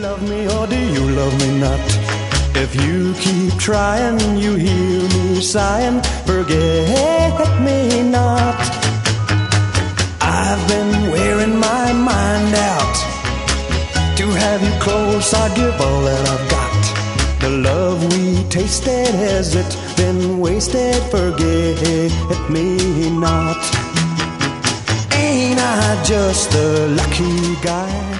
love me or do you love me not? If you keep trying, you hear me sighing, forget me not. I've been wearing my mind out. To have you close, I'd give all that I've got. The love we tasted, has it been wasted? Forget me not. Ain't I just a lucky guy?